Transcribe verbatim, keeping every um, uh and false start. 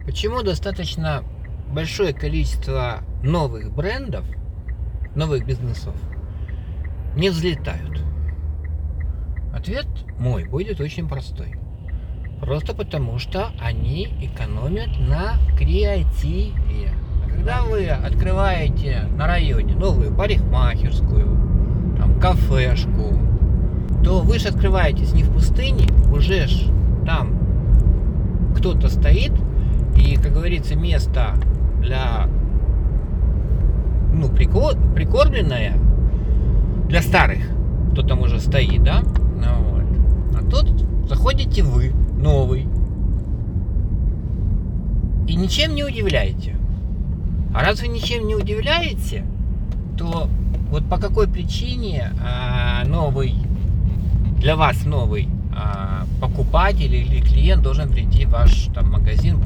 Почему достаточно большое количество новых брендов, новых бизнесов не взлетают? Ответ мой будет очень простой. Просто потому, что они экономят на креативе. Когда вы открываете на районе новую парикмахерскую, там, кафешку, то вы же открываетесь не в пустыне, уже ж там кто-то стоит, и, как говорится, место для, ну, прикормленное для старых, кто там уже стоит, да? Ну, вот. А тут заходите вы, новый, и ничем не удивляете. А раз вы ничем не удивляете, то вот по какой причине а, новый, для вас новый а, покупатель или клиент должен прийти в ваш там магазин,